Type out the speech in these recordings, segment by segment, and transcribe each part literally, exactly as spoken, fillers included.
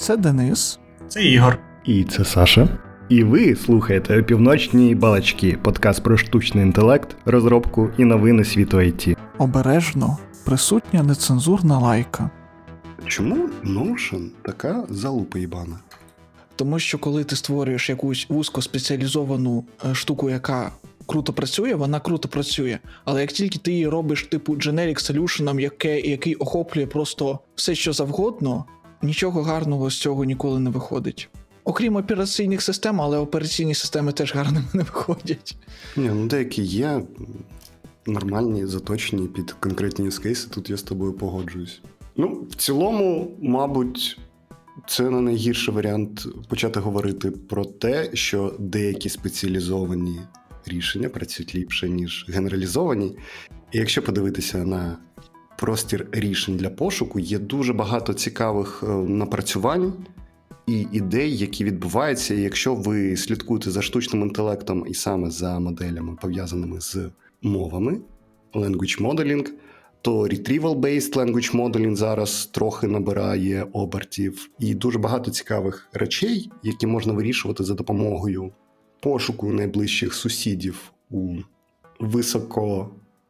Це Денис. Це Ігор. І це Саша. І ви слухаєте «Опівночні балачки» – подкаст про штучний інтелект, розробку і новини світу ай ті. Обережно, присутня нецензурна лайка. Чому Notion така залупа їбана? Тому що коли ти створюєш якусь вузькоспеціалізовану штуку, яка круто працює, вона круто працює. Але як тільки ти її робиш типу generic solution, яке, який охоплює просто все, що завгодно, нічого гарного з цього ніколи не виходить. Окрім операційних систем, але операційні системи теж гарними не виходять. Ні, ну деякі є нормальні, заточені під конкретні юзкейси, тут я з тобою погоджуюсь. Ну, в цілому, мабуть, це не найгірший варіант почати говорити про те, що деякі спеціалізовані рішення працюють ліпше, ніж генералізовані. І якщо подивитися на простір рішень для пошуку, є дуже багато цікавих напрацювань і ідей, які відбуваються. І якщо ви слідкуєте за штучним інтелектом і саме за моделями, пов'язаними з мовами, language modeling, то retrieval-based language modeling зараз трохи набирає обертів. І дуже багато цікавих речей, які можна вирішувати за допомогою пошуку найближчих сусідів у високо,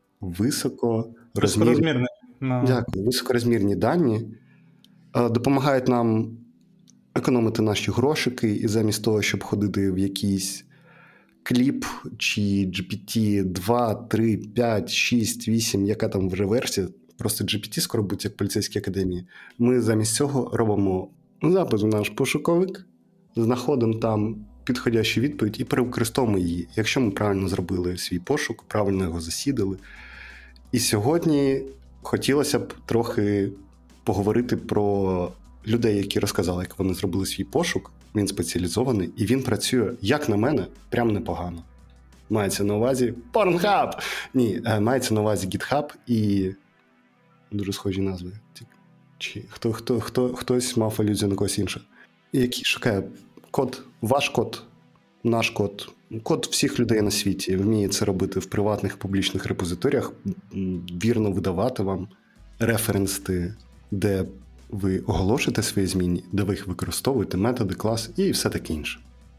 високо розмірні, no. Дякую, високорозмірні дані допомагають нам економити наші грошики, і замість того, щоб ходити в якийсь кліп чи джі пі ті два, три, п'ять, шість, вісім, яка там вже версія, просто джі пі ті скоро буде як в поліцейській академії, ми замість цього робимо запис в наш пошуковик, знаходимо там підходящу відповідь і перевикористовуємо її, якщо ми правильно зробили свій пошук, правильно його засідали. І сьогодні хотілося б трохи поговорити про людей, які розказали, як вони зробили свій пошук. Він спеціалізований, і він працює, як на мене, прям непогано. Мається на увазі Pornhub! Ні, мається на увазі GitHub і дуже схожі назви. Чи хто, хто, хто, хтось мав алюзію на когось іншого. І який шукає код, ваш код, наш код, код всіх людей на світі. Вміє це робити в приватних публічних репозиторіях, вірно видавати вам референси, де ви оголошуєте свої зміни, де ви їх використовуєте, методи, клас і все таке інше.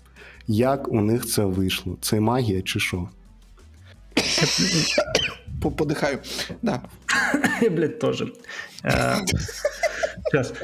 Як у них це вийшло? Це магія чи що? Подихаю. Да. Я, блядь, теж. Зараз.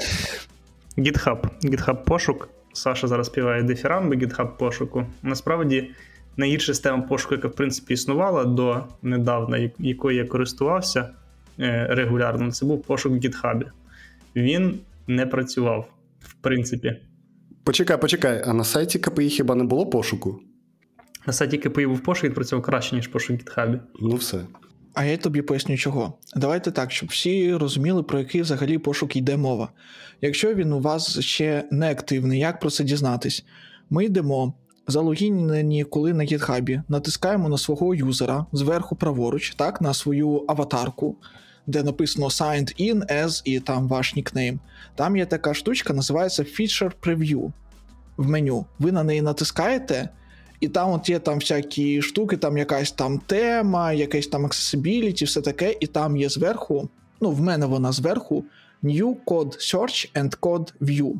GitHub. GitHub пошук. Саша зараз співає дифірамби GitHub пошуку. Насправді, найгірша система пошуку, яка в принципі існувала до недавно, якою я користувався регулярно, це був пошук в GitHub. Він не працював, в принципі. Почекай, почекай, а на сайті ка пі і хіба не було пошуку? На сайті ка пі і був пошук, він працював краще, ніж пошук в GitHub. Ну все. А я тобі поясню чого. Давайте так, щоб всі розуміли, про який взагалі пошук йде мова. Якщо він у вас ще не активний, як про це дізнатись? Ми йдемо, залогінені коли на GitHub, натискаємо на свого юзера зверху праворуч, так, на свою аватарку, де написано signed in as і там ваш нікнейм. Там є така штучка, називається Feature Preview в меню. Ви на неї натискаєте, і там от є там всякі штуки, там якась там тема, якась там accessibility, все таке, і там є зверху, ну в мене вона зверху, New Code Search and Code View.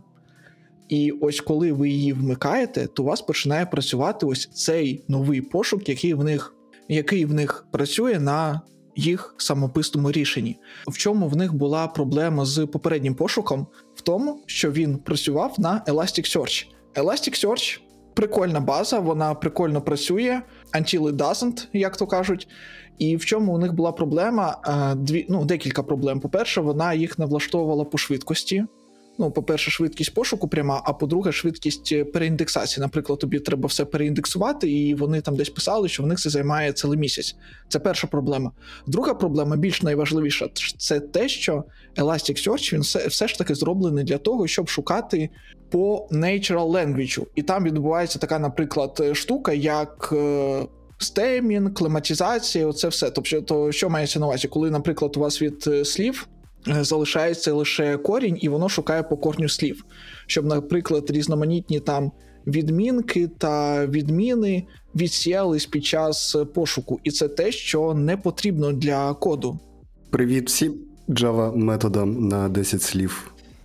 І ось коли ви її вмикаєте, то у вас починає працювати ось цей новий пошук, який в них, який в них працює на їх самописному рішенні. В чому в них була проблема з попереднім пошуком? В тому, що він працював на Elasticsearch. Elasticsearch – прикольна база, вона прикольно працює, until it doesn't, як то кажуть. І в чому у них була проблема? Дві, ну, декілька проблем. По-перше, вона їх не влаштовувала по швидкості. Ну, по-перше, швидкість пошуку пряма, а по-друге, швидкість переіндексації. Наприклад, тобі треба все переіндексувати, і вони там десь писали, що в них це займає цілий місяць. Це перша проблема. Друга проблема, більш найважливіша, це те, що Elasticsearch, він все, все ж таки зроблений для того, щоб шукати по natural language. І там відбувається така, наприклад, штука, як стемінг, клематизація, оце все. Тобто, то що мається на увазі? Коли, наприклад, у вас від слів залишається лише корінь, і воно шукає по корню слів. Щоб, наприклад, різноманітні там відмінки та відміни відсіялись під час пошуку. І це те, що не потрібно для коду. Привіт всім Java методам на десять слів.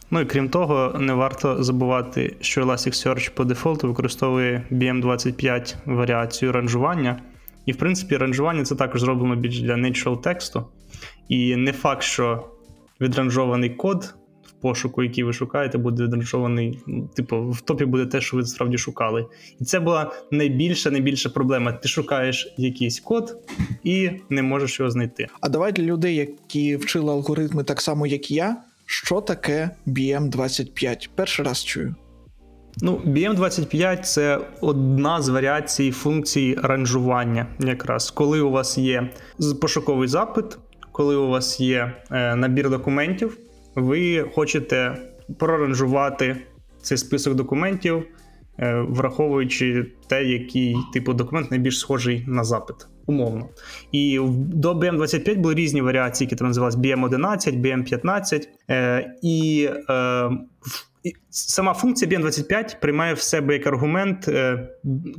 Ну і крім того, не варто забувати, що Elasticsearch по дефолту використовує бі ем двадцять п'ять варіацію ранжування. І, в принципі, ранжування це також зроблено більш для natural тексту. І не факт, що відранжований код в пошуку, який ви шукаєте, буде відранжований, типу, в топі буде те, що ви справді шукали. І це була найбільша, найбільша проблема. Ти шукаєш якийсь код і не можеш його знайти. А давай для людей, які вчили алгоритми так само, як і я, що таке бі ем двадцять п'ять? Перший раз чую. Ну, бі ем двадцять п'ять – це одна з варіацій функцій ранжування якраз. Коли у вас є пошуковий запит, коли у вас є е, набір документів, ви хочете проранжувати цей список документів, е, враховуючи те, який типу документ найбільш схожий на запит, умовно. І до бі ем двадцять п'ять були різні варіації, які там називалися бі ем одинадцять, бі ем п'ятнадцять, е, і е, сама функція бі ем двадцять п'ять приймає в себе як аргумент е,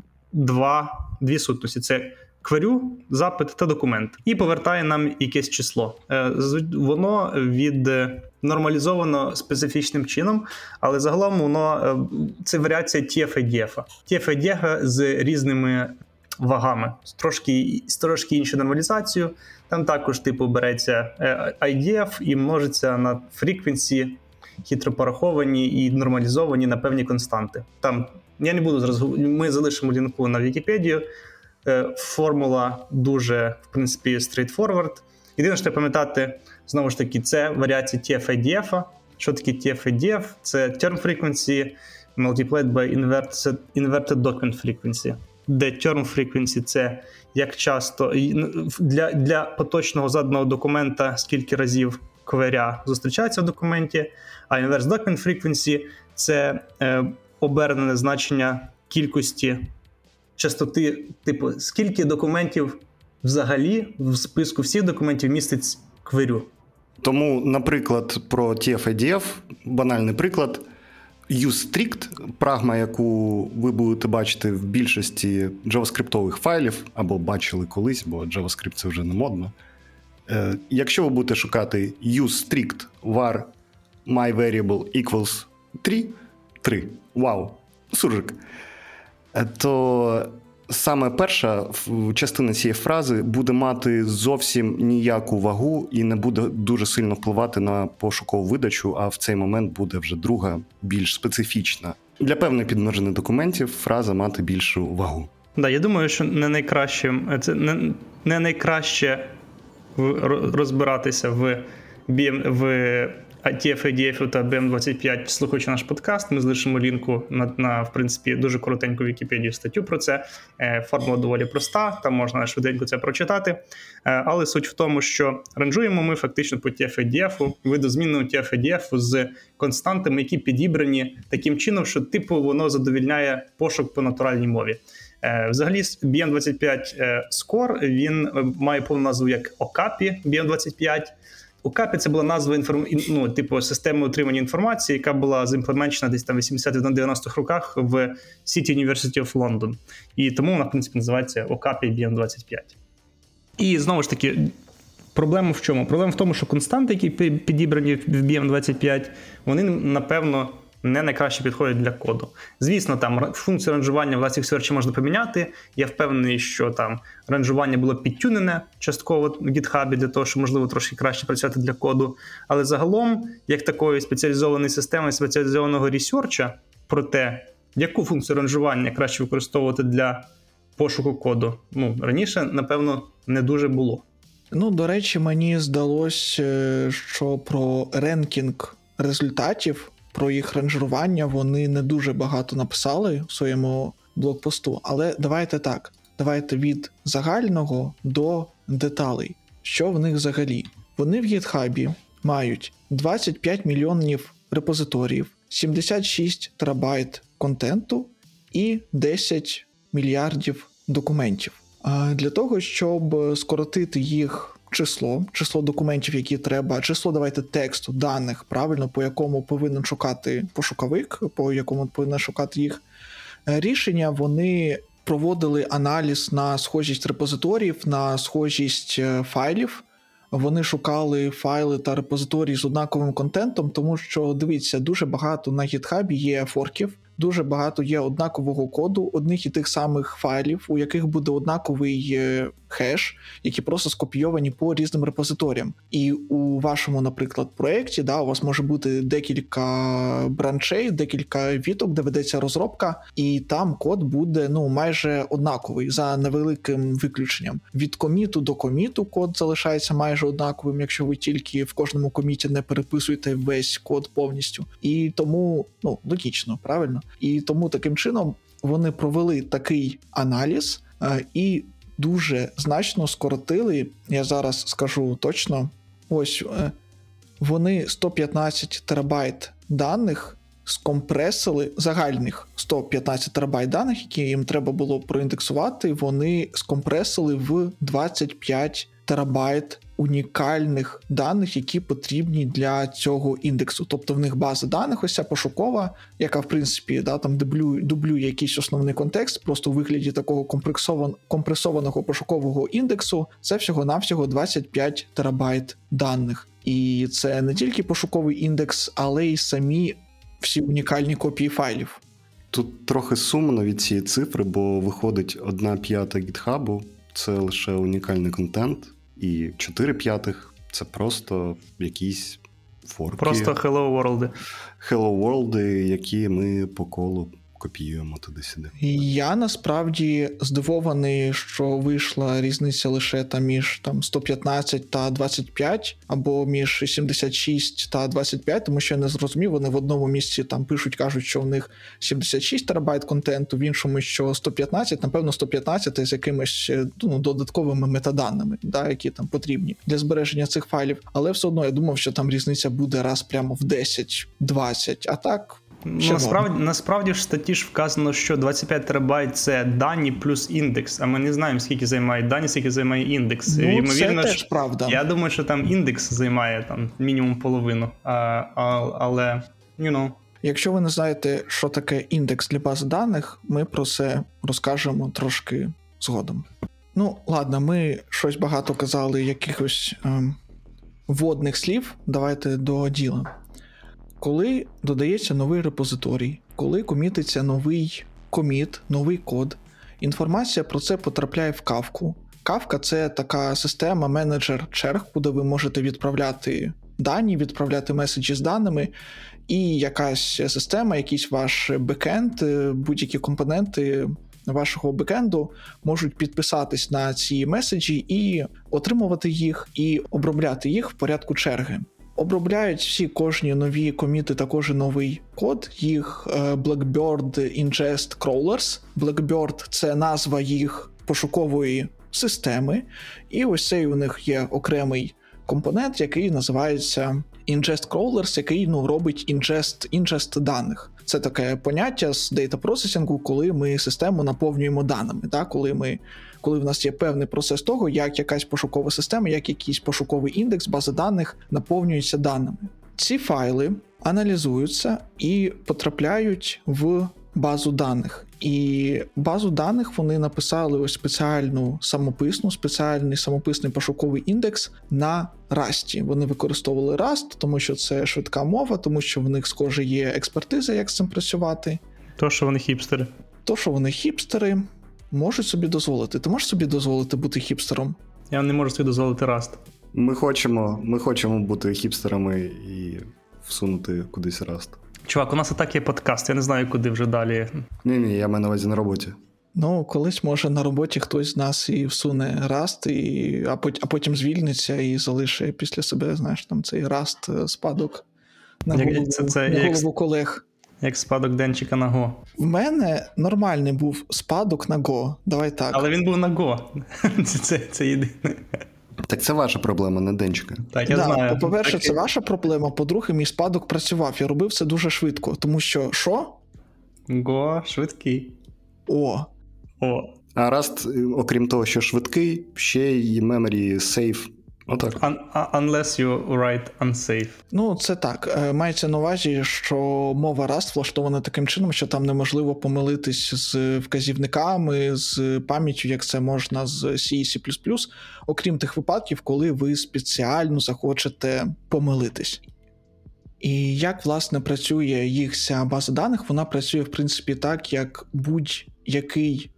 два, дві сутності. Це query, запит та документ. І повертає нам якесь число. Е, воно від нормалізовано специфічним чином, але загалом воно е, це варіація ті еф ай ді еф. ті еф ай ді еф з різними вагами, з трошки, з трошки іншу нормалізацію. Там також типу береться ай ді еф і множиться на frequency, хитро пораховані і нормалізовані на певні константи. Там, я не буду зараз, ми залишимо лінку на Вікіпедію. Формула дуже, в принципі, straightforward. Єдине, що треба пам'ятати, знову ж таки, це варіація ті еф ай ді еф. Що таке ті еф ай ді еф? Це term frequency multiplied by inverted, inverted document frequency. Де term frequency – це як часто, для, для поточного заданого документа, скільки разів кверя зустрічається в документі, а inverse document frequency – це е, обернене значення кількості частоти, типу, скільки документів взагалі в списку всіх документів містить кверю. Тому, наприклад, про ті еф ай ді еф, банальний приклад, useStrict, прагма, яку ви будете бачити в більшості джаваскриптових файлів, або бачили колись, бо JavaScript це вже не модно. Е, якщо ви будете шукати useStrict var myVariable equals три, три, вау, суржик, то саме перша частина цієї фрази буде мати зовсім ніяку вагу і не буде дуже сильно впливати на пошукову видачу, а в цей момент буде вже друга, більш специфічна. Для певних підмножених документів фраза мати більшу вагу. Да, я думаю, що не найкраще, це не, не найкраще розбиратися в, в ті еф ай ді еф та бі ем двадцять п'ять, слухаючи наш подкаст. Ми залишимо лінку на, на, в принципі, дуже коротеньку Вікіпедію статтю про це. Формула доволі проста, там можна швиденько це прочитати. Але суть в тому, що ранжуємо ми фактично по ті еф ай ді еф, видозмінному ті еф ай ді еф з константами, які підібрані таким чином, що типу воно задовільняє пошук по натуральній мові. Взагалі, бі ем двадцять п'ять Score, він має повну назву як Окапі бі ем двадцять п'ять. Окапі – це була назва інформ... ну, типу, системи отримання інформації, яка була зімплементована десь там в вісімдесятих-дев'яностих роках в City University of London. І тому вона, в принципі, називається Окапі бі ем двадцять п'ять. І, знову ж таки, проблема в чому? Проблема в тому, що константи, які підібрані в бі ем двадцять п'ять, вони, напевно, не найкраще підходять для коду. Звісно, там функцію ранжування в Elasticsearch можна поміняти. Я впевнений, що там ранжування було підтюнене частково в GitHub для того, щоб, можливо, трошки краще працювати для коду. Але загалом, як такої спеціалізованої системи, спеціалізованого ресерча про те, яку функцію ранжування краще використовувати для пошуку коду, ну, раніше, напевно, не дуже було. Ну, до речі, мені здалося, що про ренкінг результатів, про їх ранжування вони не дуже багато написали в своєму блогпосту, але давайте так, давайте від загального до деталей. Що в них взагалі? Вони в GitHub мають двадцять п'ять мільйонів репозиторіїв, сімдесят шість терабайт контенту і десять мільярдів документів. А для того, щоб скоротити їх число, число документів, які треба, число, давайте, тексту, даних, правильно, по якому повинен шукати пошуковик, по якому повинен шукати їх рішення, вони проводили аналіз на схожість репозиторіїв, на схожість файлів, вони шукали файли та репозиторії з однаковим контентом, тому що, дивіться, дуже багато на GitHub є форків, дуже багато є однакового коду, одних і тих самих файлів, у яких буде однаковий хеш, які просто скопійовані по різним репозиторіям. І у вашому, наприклад, проєкті, да, у вас може бути декілька бранчей, декілька віток, де ведеться розробка, і там код буде, ну, майже однаковий, за невеликим виключенням. Від коміту до коміту код залишається майже однаковим, якщо ви тільки в кожному коміті не переписуєте весь код повністю. І тому, ну, логічно, правильно? І тому таким чином вони провели такий аналіз е, і дуже значно скоротили, я зараз скажу точно, ось е, вони сто п'ятнадцять терабайт даних скомпресили, загальних сто п'ятнадцять терабайт даних, які їм треба було проіндексувати, вони скомпресили в двадцять п'ять терабайт унікальних даних, які потрібні для цього індексу. Тобто в них база даних, ось ця пошукова, яка, в принципі, да, там дублює, дублює якийсь основний контекст, просто у вигляді такого компресован, компресованого пошукового індексу, це всього-навсього двадцять п'ять терабайт даних. І це не тільки пошуковий індекс, але й самі всі унікальні копії файлів. Тут трохи сумно від цієї цифри, бо виходить одна п'ята гітхабу, це лише унікальний контент, і чотири п'ятих – це просто якісь форки. Просто Hello World. Hello World, які ми по колу копіюємо туди-сюди. Я насправді здивований, що вийшла різниця лише там між там сто п'ятнадцять та двадцять п'ять, або між сімдесят шість та двадцять п'ять, тому що я не зрозумів, вони в одному місці там пишуть, кажуть, що в них сімдесят шість терабайт контенту, в іншому, що сто п'ятнадцять, напевно, сто п'ятнадцять з якимись, ну, додатковими метаданими, да, які там потрібні для збереження цих файлів, але все одно я думав, що там різниця буде раз прямо в десять-двадцять, а так... Насправді, насправді ж в статті ж вказано, що двадцять п'ять терабайт – це дані плюс індекс, а ми не знаємо, скільки займає дані, скільки займає індекс. Ну, Ймовірно, це теж правда. Я думаю, що там індекс займає там мінімум половину, а, а, але, you know. Якщо ви не знаєте, що таке індекс для бази даних, ми про це розкажемо трошки згодом. Ну, ладно, ми щось багато казали, якихось ем, вводних слів, давайте до діла. Коли додається новий репозиторій, коли комітиться новий коміт, новий код, інформація про це потрапляє в Kafka. Kafka – це така система, менеджер черг, куди ви можете відправляти дані, відправляти меседжі з даними, і якась система, якийсь ваш бекенд, будь-які компоненти вашого бекенду можуть підписатись на ці меседжі і отримувати їх, і обробляти їх в порядку черги. Обробляють всі кожні нові коміти та кожен новий код, їх Blackbird Ingest Crawlers. Blackbird – це назва їх пошукової системи, і ось цей у них є окремий компонент, який називається Ingest Crawlers, який, ну, робить ingest, ingest даних. Це таке поняття з дейта-процесінгу, коли ми систему наповнюємо даними, да? коли, ми, коли в нас є певний процес того, як якась пошукова система, як якийсь пошуковий індекс, база даних наповнюється даними. Ці файли аналізуються і потрапляють в базу даних. І базу даних вони написали ось спеціальну самописну, спеціальний самописний пошуковий індекс на Rust. Вони використовували Rust, тому що це швидка мова, тому що в них, схоже, є експертиза, як з цим працювати. То, що вони хіпстери. То, що вони хіпстери, можуть собі дозволити. Ти можеш собі дозволити бути хіпстером? Я не можу собі дозволити Rust. Ми хочемо, ми хочемо бути хіпстерами і всунути кудись Rust. Чувак, у нас і так є подкаст, я не знаю, куди вже далі. Ні-ні, я маю на увазі на роботі. Ну, колись, може, на роботі хтось з нас і всуне Rust, і, а, потім, а потім звільниться і залишить після себе, знаєш, там цей Rust спадок на як, голову, це, це, на як, голову колег. Як спадок Денчика на Go. В мене нормальний був спадок на Go, давай так. Але він був на Go, це, це, це єдине. Так це ваша проблема, не Денчика. Так, я да, знаю. По-перше, так, це ваша проблема, по-друге, мій спадок працював, я робив це дуже швидко, тому що, що? Go швидкий. О. О. А Rust, окрім того, що швидкий, ще й memory safe Отак. Un- unless you write unsafe. Ну, це так. Мається на увазі, що мова Rust влаштована таким чином, що там неможливо помилитись з вказівниками, з пам'яттю, як це можна з C і C++, окрім тих випадків, коли ви спеціально захочете помилитись. І як, власне, працює їх ця база даних? Вона працює, в принципі, так, як будь-який,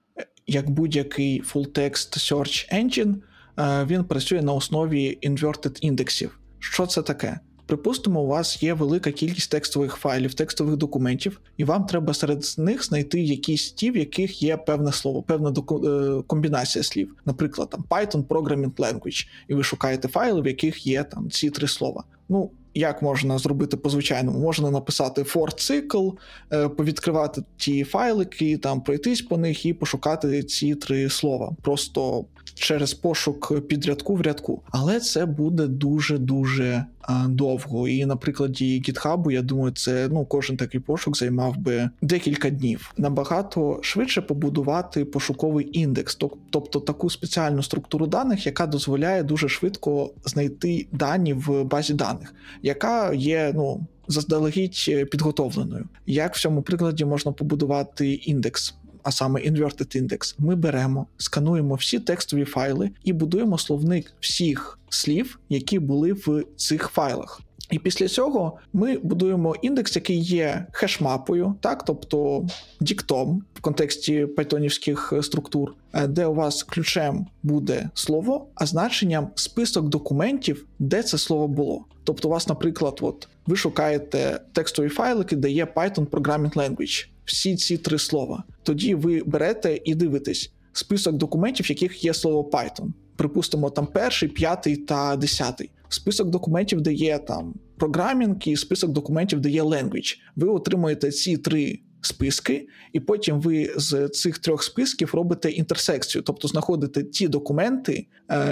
як будь-який full-text search engine, він працює на основі inverted індексів. Що це таке? Припустимо, у вас є велика кількість текстових файлів, текстових документів, і вам треба серед них знайти якісь ті, в яких є певне слово, певна доку- комбінація слів. Наприклад, там Python Programming Language, і ви шукаєте файли, в яких є там ці три слова. Ну, як можна зробити по-звичайному? Можна написати for цикл, повідкривати ті файлики, там пройтись по них і пошукати ці три слова. Просто через пошук під рядку в рядку. Але це буде дуже-дуже а, довго. І на прикладі GitHub, я думаю, це, ну, кожен такий пошук займав би декілька днів. Набагато швидше побудувати пошуковий індекс, тобто таку спеціальну структуру даних, яка дозволяє дуже швидко знайти дані в базі даних, яка є, ну, заздалегідь підготовленою. Як в цьому прикладі можна побудувати індекс? А саме inverted index, ми беремо, скануємо всі текстові файли і будуємо словник всіх слів, які були в цих файлах. І після цього ми будуємо індекс, який є хешмапою, так, тобто діктом в контексті пайтонівських структур, де у вас ключем буде слово, а значенням список документів, де це слово було. Тобто у вас, наприклад, от, ви шукаєте текстові файлики, де є Python Programming Language. Всі ці три слова. Тоді ви берете і дивитесь список документів, в яких є слово Python. Припустимо, там перший, п'ятий та десятий. Список документів, де є там programming, і список документів, де є language. Ви отримуєте ці три списки, і потім ви з цих трьох списків робите інтерсекцію, тобто знаходите ті документи,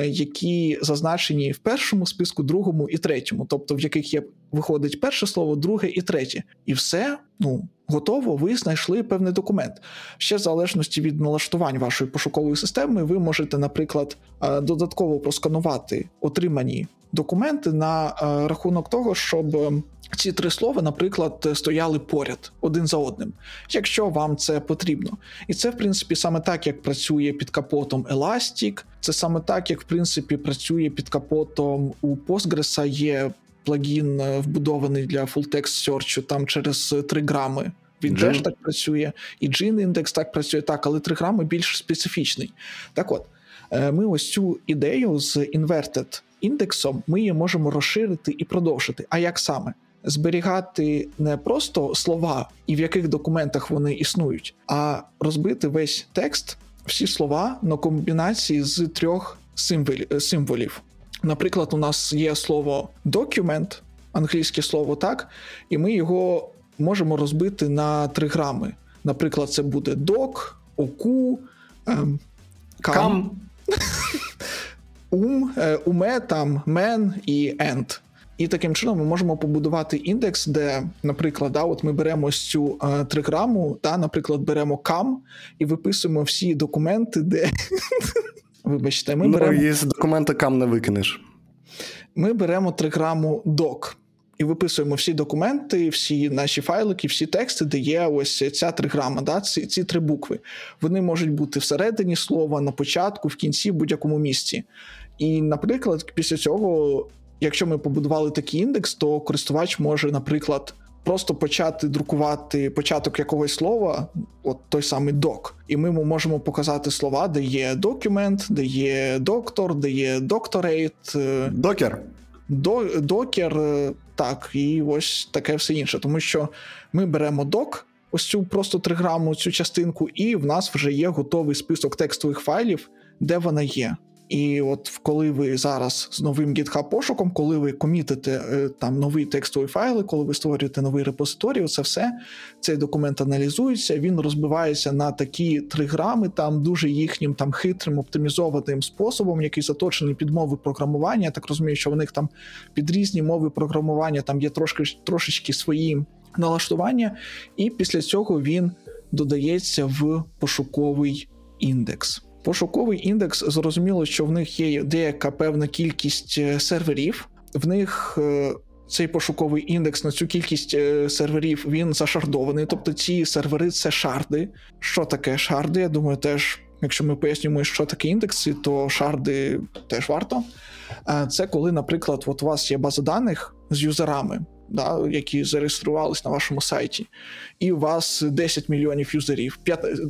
які зазначені в першому списку, другому і третьому, тобто в яких є, виходить перше слово, друге і третє. І все, ну, готово, ви знайшли певний документ. Ще в залежності від налаштувань вашої пошукової системи, ви можете, наприклад, додатково просканувати отримані документи на рахунок того, щоб ці три слова, наприклад, стояли поряд, один за одним, якщо вам це потрібно. І це, в принципі, саме так, як працює під капотом Elastic, це саме так, як, в принципі, працює під капотом у Postgres, є плагін вбудований для full-text search, там через триграми. Він Джин. теж так працює, і Gin-індекс так працює, так, але триграми більш специфічний. Так от, ми ось цю ідею з inverted індексом, ми її можемо розширити і продовжити. А як саме? Зберігати не просто слова і в яких документах вони існують, а розбити весь текст, всі слова на комбінації з трьох символів. Наприклад, у нас є слово document, англійське слово, так, і ми його можемо розбити на триграми. Наприклад, це буде doc, oku, ем, come, um, уме, там, man і end. І таким чином ми можемо побудувати індекс, де, наприклад, да, от ми беремо цю е, триграму, та, наприклад, беремо cam і виписуємо всі документи, де... Вибачте, ми ну, беремо... і з документа cam не викинеш. Ми беремо триграму doc і виписуємо всі документи, всі наші файлики, всі тексти, де є ось ця триграма, да, ці, ці три букви. Вони можуть бути всередині слова, на початку, в кінці, в будь-якому місці. І, наприклад, після цього, якщо ми побудували такий індекс, то користувач може, наприклад, просто почати друкувати початок якогось слова, от той самий doc, і ми можемо показати слова, де є document, де є doctor, де є doctorate. Докер. До, докер, так, і ось таке все інше. Тому що ми беремо doc, ось цю просто триграму, цю частинку, і в нас вже є готовий список текстових файлів, де вона є. І от коли ви зараз з новим GitHub пошуком, коли ви комітите там новий текстовий файл, коли ви створюєте новий репозиторій, це все, цей документ аналізується, він розбивається на такі триграми, там дуже їхнім там хитрим, оптимізованим способом, який заточений під мови програмування. Я так розумію, що в них там під різні мови програмування там є трошки, трошечки свої налаштування, і після цього він додається в пошуковий індекс. Пошуковий індекс, зрозуміло, що в них є деяка певна кількість серверів, в них цей пошуковий індекс на цю кількість серверів, він зашардований, тобто ці сервери – це шарди. Що таке шарди? Я думаю, теж, якщо ми пояснюємо, що таке індекси, то шарди теж варто. Це коли, наприклад, от у вас є база даних з юзерами, да, які зареєструвались на вашому сайті, і у вас десять мільйонів юзерів,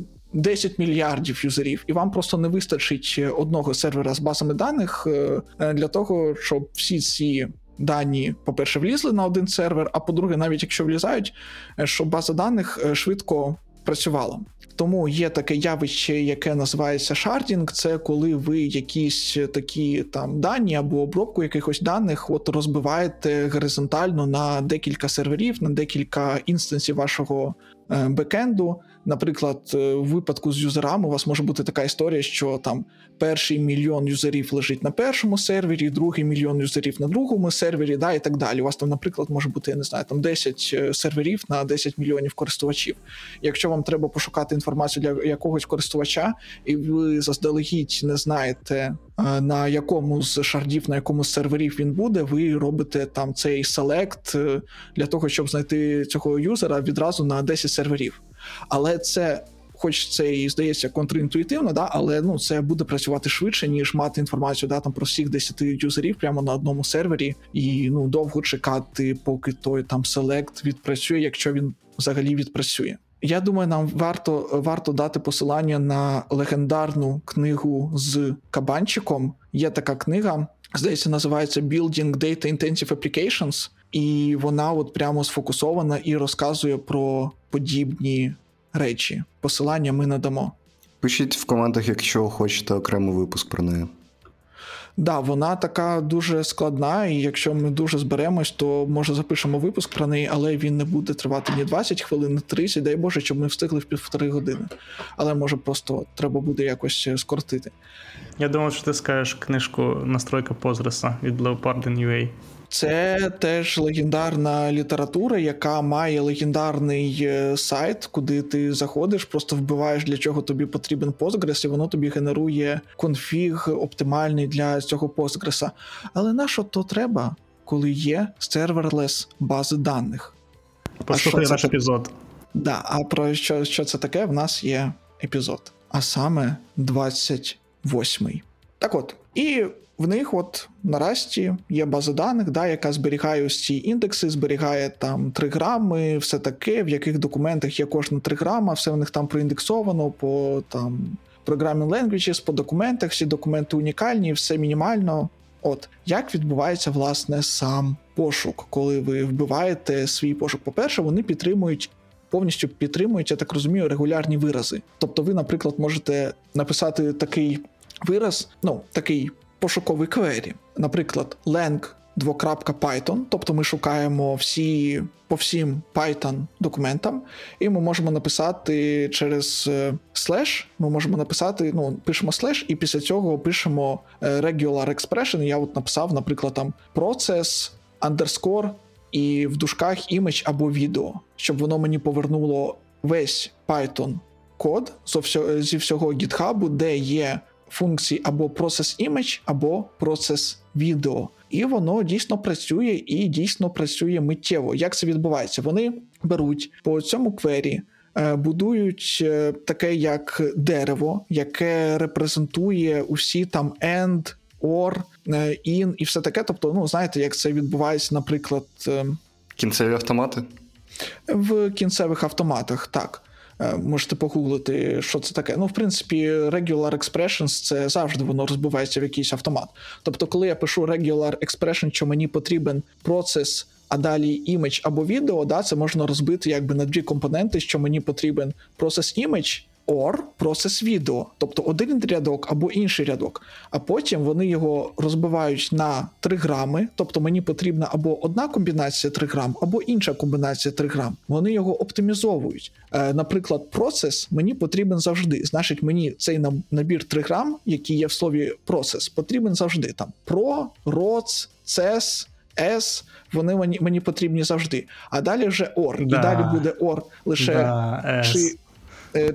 десять мільярдів юзерів, і вам просто не вистачить одного сервера з базами даних для того, щоб всі ці дані, по-перше, влізли на один сервер, а по-друге, навіть якщо влізають, щоб база даних швидко працювала. Тому є таке явище, яке називається шардінг, це коли ви якісь такі там дані або обробку якихось даних от розбиваєте горизонтально на декілька серверів, на декілька інстансів вашого е, бекенду. Наприклад, у випадку з юзерами у вас може бути така історія, що там перший мільйон юзерів лежить на першому сервері, другий мільйон юзерів на другому сервері, да, і так далі. У вас там, наприклад, може бути, я не знаю, там десять серверів на десять мільйонів користувачів. Якщо вам треба пошукати інформацію для якогось користувача, і ви заздалегідь не знаєте, на якому з шардів, на якому з серверів він буде, ви робите там цей селект для того, щоб знайти цього юзера відразу на десять серверів. Але це, хоч це і здається контрінтуїтивно, да, але ну, це буде працювати швидше, ніж мати інформацію да, там, про всіх десять юзерів прямо на одному сервері і ну, довго чекати, поки той там селект відпрацює, якщо він взагалі відпрацює. Я думаю, нам варто, варто дати посилання на легендарну книгу з кабанчиком. Є така книга, здається, називається Building Data Intensive Applications, і вона от прямо сфокусована і розказує про подібні речі. Посилання ми надамо. Пишіть в коментах, якщо хочете окремий випуск про неї. Да, вона така дуже складна, і якщо ми дуже зберемось, то може запишемо випуск про неї, але він не буде тривати ні двадцять хвилин, ні тридцять, дай Боже, щоб ми встигли в півтори години. Але може просто треба буде якось скоротити. Я думав, що ти скажеш книжку «Настройка Позреса» від Leopardin.ua. Це теж легендарна література, яка має легендарний сайт, куди ти заходиш, просто вбиваєш, для чого тобі потрібен Postgres, і воно тобі генерує конфіг оптимальний для цього Postgres. Але на що то треба, коли є серверлес бази даних? Послухай наш епізод. Да, а про що, що це таке, в нас є епізод. А саме двадцять восьмий. Так от, і в них от на Расті є база даних, да, яка зберігає ось ці індекси, зберігає там триграми, все таке, в яких документах є кожна триграма, все в них там проіндексовано по там programming languages, по документах, всі документи унікальні, все мінімально. От, як відбувається, власне, сам пошук, коли ви вбиваєте свій пошук? По-перше, вони підтримують, повністю підтримують, я так розумію, регулярні вирази. Тобто ви, наприклад, можете написати такий вираз, ну, такий пошуковий квері. Наприклад, lang двокрапка Python, тобто ми шукаємо всі, по всім Python документам, і ми можемо написати через слеш, ми можемо написати, ну, пишемо слеш, і після цього пишемо regular expression. Я от написав, наприклад, там process, underscore, і в дужках image або відео, щоб воно мені повернуло весь Python код зі всього GitHub, де є функції або process image, або process video. І воно дійсно працює, і дійсно працює миттєво. Як це відбувається? Вони беруть по цьому квері, будують таке як дерево, яке репрезентує усі там end, or, in і все таке. Тобто, ну, знаєте, як це відбувається, наприклад... Кінцеві автомати? В кінцевих автоматах, так. Можете погуглити, що це таке. Ну, в принципі, regular expressions – це завжди воно розбивається в якийсь автомат. Тобто, коли я пишу regular expression, що мені потрібен процес, а далі image або відео, да, це можна розбити якби на дві компоненти, що мені потрібен process image, or process video, тобто один рядок або інший рядок, а потім вони його розбивають на три грами, тобто мені потрібна або одна комбінація три грам, або інша комбінація три грам. Вони його оптимізовують. Е, наприклад, процес мені потрібен завжди, значить мені цей набір три грам, який є в слові процес, потрібен завжди. Там pro, rots, ces, s, вони мені, мені потрібні завжди. А далі вже or, да. І далі буде or лише да, чи... Е,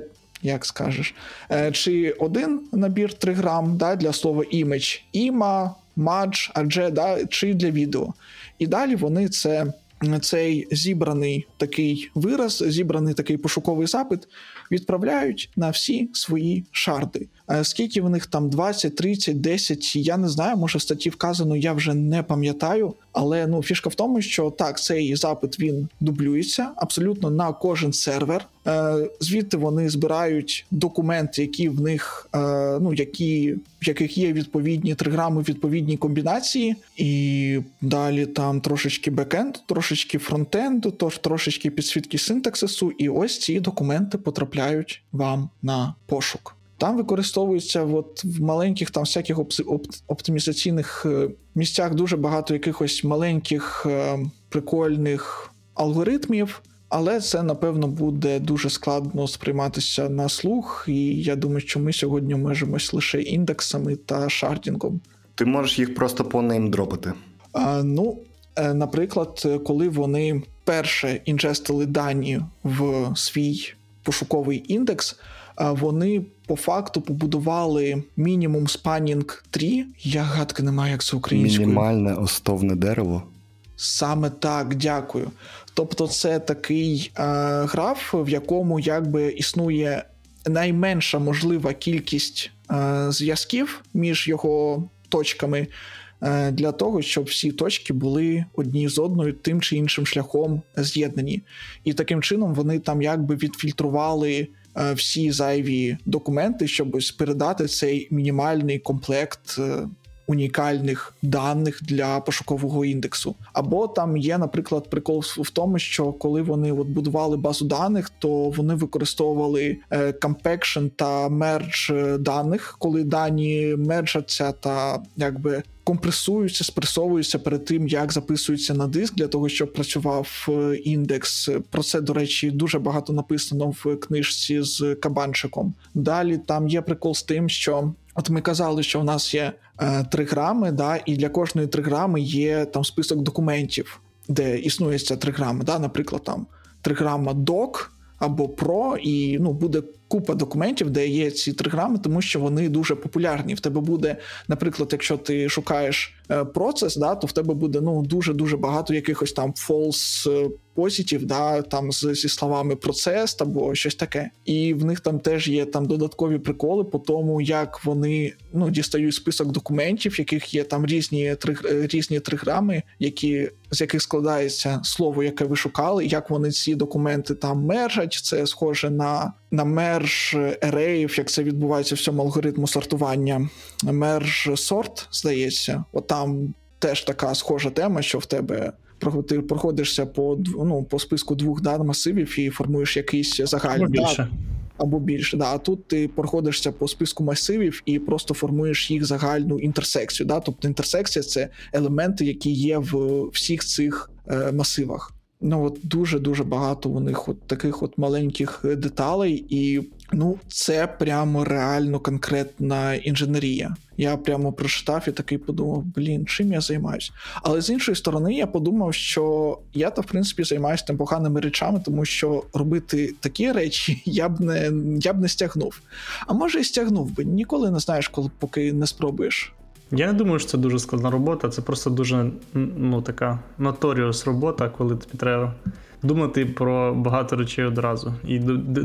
як скажеш. Чи один набір триграм, да, для слова image, іма, мадж, адже, да, чи для відео. І далі вони це, цей зібраний такий вираз, зібраний такий пошуковий запит відправляють на всі свої шарди. Скільки в них там двадцять, тридцять, десять, я не знаю, може в статті вказано, я вже не пам'ятаю, але ну, фішка в тому, що так, цей запит він дублюється абсолютно на кожен сервер. Звідти вони збирають документи, які в них, ну, які, в яких є відповідні триграми, відповідні комбінації, і далі там трошечки бекенд, трошечки фронтенду, тож трошечки підсвітки синтаксису, і ось ці документи потрапляють вам на пошук. Там використовується от в маленьких там всяких оптимізаційних місцях дуже багато якихось маленьких прикольних алгоритмів, але це, напевно, буде дуже складно сприйматися на слух, і я думаю, що ми сьогодні обмежимось лише індексами та шардінгом. Ти можеш їх просто по неймдропити? А, ну, наприклад, коли вони перше інжестили дані в свій пошуковий індекс, вони по факту побудували мінімум спанінг трі. Я гадки не маю, як це українською. Мінімальне остовне дерево. Саме так, дякую. Тобто це такий е, граф, в якому якби існує найменша можлива кількість е, зв'язків між його точками е, для того, щоб всі точки були одні з одною тим чи іншим шляхом з'єднані. І таким чином вони там якби відфільтрували е, всі зайві документи, щоб передати цей мінімальний комплект е, унікальних даних для пошукового індексу. Або там є, наприклад, прикол в тому, що коли вони от будували базу даних, то вони використовували е, compaction та merge даних, коли дані мерджаться та якби компресуються, спресовуються перед тим, як записуються на диск, для того, щоб працював індекс. Про це, до речі, дуже багато написано в книжці з кабанчиком. Далі там є прикол з тим, що от ми казали, що у нас є е, триграми, да, і для кожної триграми є там список документів, де існує ця триграма. Да, наприклад, там триграма doc або pro, і ну, буде купа документів, де є ці триграми, тому що вони дуже популярні. В тебе буде, наприклад, якщо ти шукаєш е, процес, да, то в тебе буде ну, дуже-дуже багато якихось там false positive, да, там з, зі словами процес або щось таке. І в них там теж є там додаткові приколи по тому, як вони ну, дістають список документів, в яких є там різні, три, різні триграми, які, з яких складається слово, яке ви шукали, як вони ці документи там мержать. Це схоже на на мерж ереїв, як це відбувається в цьому алгоритму сортування. Мерж сорт, здається, от там теж така схожа тема, що в тебе ти проходишся по, ну, по списку двох дан масивів і формуєш якийсь загальний. Або більше. Або більше, да. А тут ти проходишся по списку масивів і просто формуєш їх загальну інтерсекцію. Да? Тобто інтерсекція – це елементи, які є в всіх цих е, масивах. Ну, от дуже-дуже багато у них от таких от маленьких деталей, і ну, це прямо реально конкретна інженерія. Я прямо прочитав і такий подумав, блін, чим я займаюсь? Але з іншої сторони, я подумав, що я-то, в принципі, займаюся тим поганими речами, тому що робити такі речі я б не, я б не стягнув. А може і стягнув би, ніколи не знаєш, коли поки не спробуєш. Я не думаю, що це дуже складна робота, це просто дуже ну, така notorious робота, коли тобі треба думати про багато речей одразу і,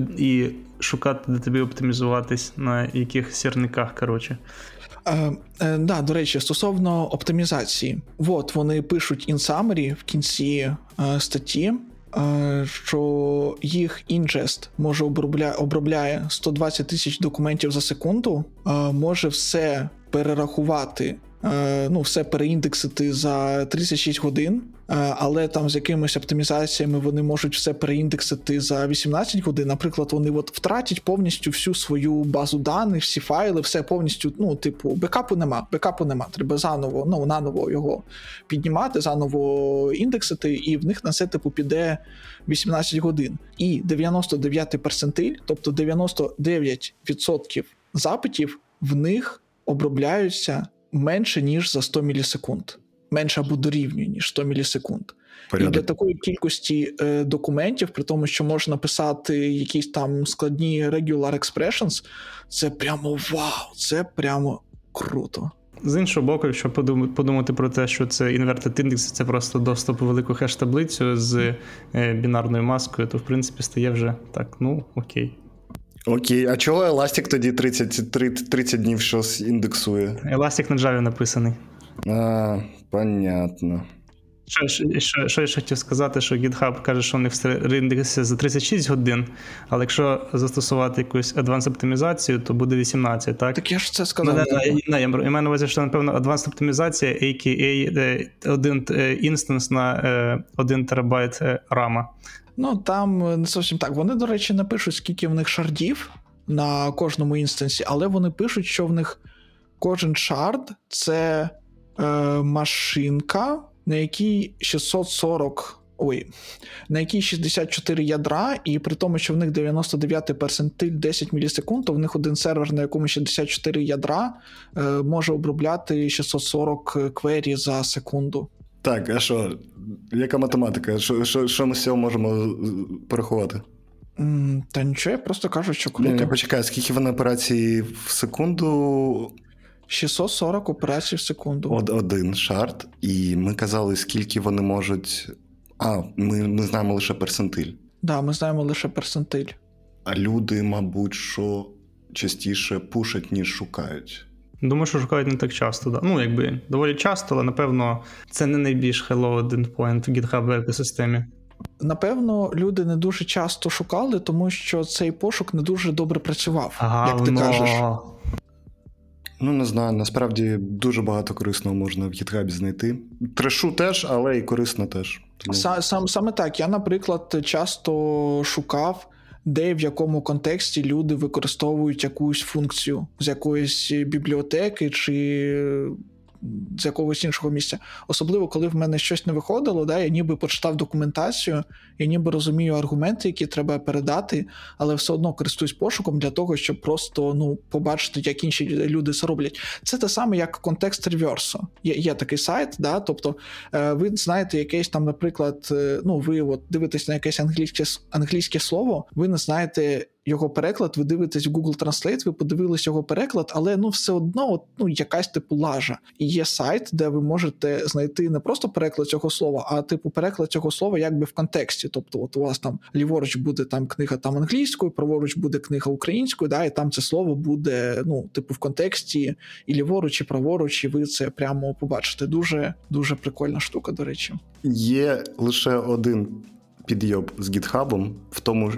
і шукати, де тобі оптимізуватись, на яких сірниках, коротше. Е, е, да, до речі, стосовно оптимізації. От, вони пишуть in summary в кінці е, статті, е, що їх ingest може обробля, обробляє сто двадцять тисяч документів за секунду, е, може все перерахувати, ну, все переіндексити за тридцять шість годин, але там з якимись оптимізаціями вони можуть все переіндексити за вісімнадцять годин. Наприклад, вони от втратять повністю всю свою базу даних, всі файли, все повністю, ну, типу, бекапу нема, бекапу нема, треба заново, ну, наново його піднімати, заново індексити, і в них на це, типу, піде вісімнадцять годин. І дев'яносто дев'ятий перцентиль, тобто дев'яносто дев'ять відсотків запитів в них обробляються менше, ніж за сто мілісекунд. менше або дорівнює, ніж сто мілісекунд. Порядок. І для такої кількості е, документів, при тому, що можна писати якісь там складні regular expressions, це прямо вау, це прямо круто. З іншого боку, якщо подумати про те, що це inverted index, це просто доступ у велику хеш-таблицю з е, бінарною маскою, то в принципі стає вже так, ну окей. Окей, а чого Elastic тоді тридцять, тридцять днів щось індексує? Elastic на Java написаний. А, понятно. Що, що, що я ще хотів сказати, що GitHub каже, що у них реіндексується за тридцять шість годин, але якщо застосувати якусь advanced оптимізацію, то буде вісімнадцять, так? Так я ж це сказав. Ну, не, не, не, я маю на увазі, що, напевно, advanced оптимізація, а ка а один інстанс на один терабайт рама. Ну, там не зовсім так. Вони, до речі, не пишуть, скільки в них шардів на кожному інстансі, але вони пишуть, що в них кожен шард – це е, машинка, на якій шістсот сорок, ой, на якій шістдесят чотири ядра, і при тому, що в них дев'яносто дев'ятий персентиль десять мілісекунд, то в них один сервер, на якому шістдесят чотири ядра, е, може обробляти шістсот сорок квері за секунду. Так, а що? Яка математика? Що, що, що ми з цього можемо порахувати? Mm, та нічого, я просто кажу, що круто. Не, почекай, скільки вони операцій в секунду? шістсот сорок операцій в секунду. Од, один шард. І ми казали, скільки вони можуть... А, ми, ми знаємо лише персентиль. Так, да, ми знаємо лише персентиль. А люди, мабуть, що частіше пушать, ніж шукають. Думаю, що шукають не так часто. Да. Ну, якби, доволі часто, але, напевно, це не найбільш hello endpoint в GitHub екосистемі. Напевно, люди не дуже часто шукали, тому що цей пошук не дуже добре працював, ага, як ти но... кажеш. Ну, не знаю, насправді дуже багато корисного можна в GitHub знайти. Трешу теж, але і корисно теж. Тому... Сам, саме так. Я, наприклад, часто шукав, де в якому контексті люди використовують якусь функцію з якоїсь бібліотеки чи з якогось іншого місця. Особливо, коли в мене щось не виходило, да, я ніби почитав документацію, я ніби розумію аргументи, які треба передати, але все одно користуюсь пошуком для того, щоб просто ну, побачити, як інші люди це роблять. Це те саме, як контекст реверсу. Є, є такий сайт, да, тобто е, ви знаєте якесь там, наприклад, е, ну, ви от дивитесь на якесь англійське, англійське слово, ви не знаєте його переклад, ви дивитесь в Google Translate, ви подивились його переклад, але ну все одно от, ну, якась типу лажа. І є сайт, де ви можете знайти не просто переклад цього слова, а типу переклад цього слова якби в контексті. Тобто от у вас там ліворуч буде там книга там англійською, праворуч буде книга українською, да, і там це слово буде ну, типу в контексті і ліворуч, і праворуч, і ви це прямо побачите. Дуже, дуже прикольна штука, до речі. Є лише один підйоб з GitHub в тому,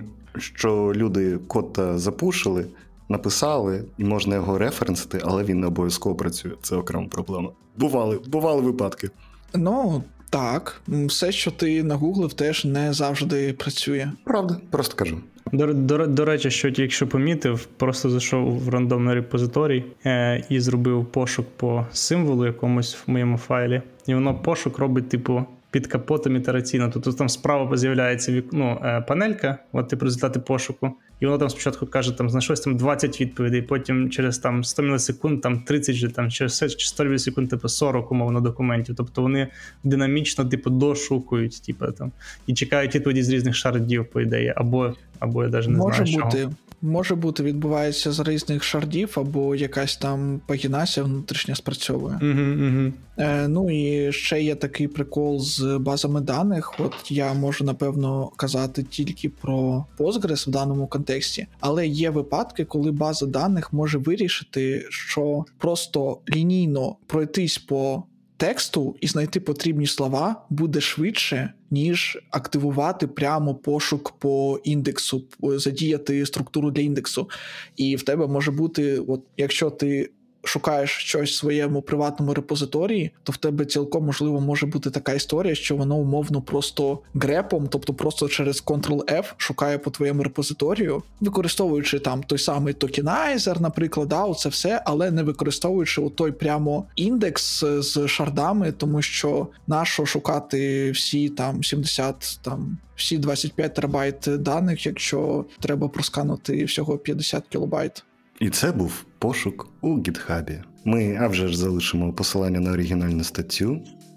що люди код запушили, написали, і можна його референсити, але він не обов'язково працює. Це окрема проблема. Бували, бували випадки. Ну, так. Все, що ти нагуглив, теж не завжди працює. Правда, просто кажу. До, до, до речі, що якщо помітив, просто зайшов в рандомний репозиторій е, і зробив пошук по символу якомусь в моєму файлі, і воно пошук робить, типу, під капотом ітераційно. Тобто там справа з'являється ну, панелька, от типу результати пошуку, і воно там спочатку каже, там знайшлось там двадцять відповідей, потім через там сто мілісекунд, там тридцять же, там через сто мілісекунд, типу сорок умовно документів. Тобто вони динамічно, типу, дошукують, типу там, і чекають відповіді з різних шардів, по ідеї, або, або я навіть не Може знаю, бути. чого. Може бути, відбувається з різних шардів, або якась там пагінація внутрішня спрацьовує. Угу, угу. Е, ну і ще є такий прикол з базами даних. От я можу, напевно, казати тільки про Postgres в даному контексті, але є випадки, коли база даних може вирішити, що просто лінійно пройтись по тексту і знайти потрібні слова буде швидше, ніж активувати прямо пошук по індексу, задіяти структуру для індексу. І в тебе може бути, от якщо ти шукаєш щось в своєму приватному репозиторії, то в тебе цілком можливо може бути така історія, що воно умовно просто грепом, тобто просто через контрол-F шукає по твоєму репозиторію, використовуючи там той самий токенайзер, наприклад, да, оце все, але не використовуючи той прямо індекс з шардами, тому що нащо шукати всі там сімдесят, там всі двадцять п'ять терабайт даних, якщо треба просканути всього п'ятдесят кілобайт. І це був пошук у GitHub. Ми, а вже ж, залишимо посилання на оригінальну статтю.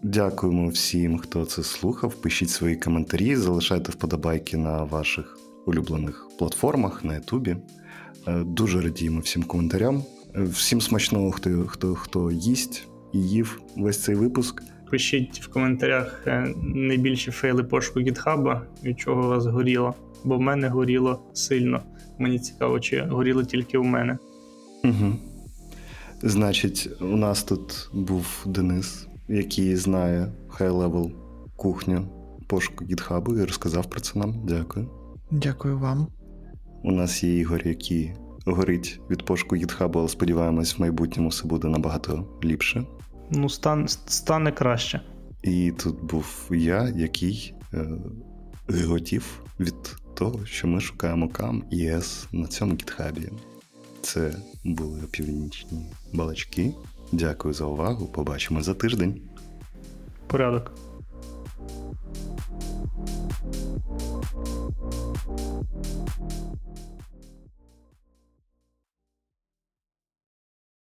Дякуємо всім, хто це слухав. Пишіть свої коментарі, залишайте вподобайки на ваших улюблених платформах, на Ютубі. Дуже радіємо всім коментарям. Всім смачного, хто, хто, хто їсть і їв весь цей випуск. Пишіть в коментарях найбільші фейли пошуку GitHub, від чого у вас горіло. Бо в мене горіло сильно. Мені цікаво, чи горіло тільки у мене. Угу. Значить, у нас тут був Денис, який знає хай-левел кухню пошуку GitHub і розказав про це нам. Дякую. Дякую вам. У нас є Ігор, який горить від пошуку GitHub, але сподіваємось, в майбутньому все буде набагато ліпше. Ну, стан, стане краще. І тут був я, який е, гиготів від того, що ми шукаємо кам і ес на цьому GitHub. Це були північні балачки. Дякую за увагу. Побачимо за тиждень. Порядок.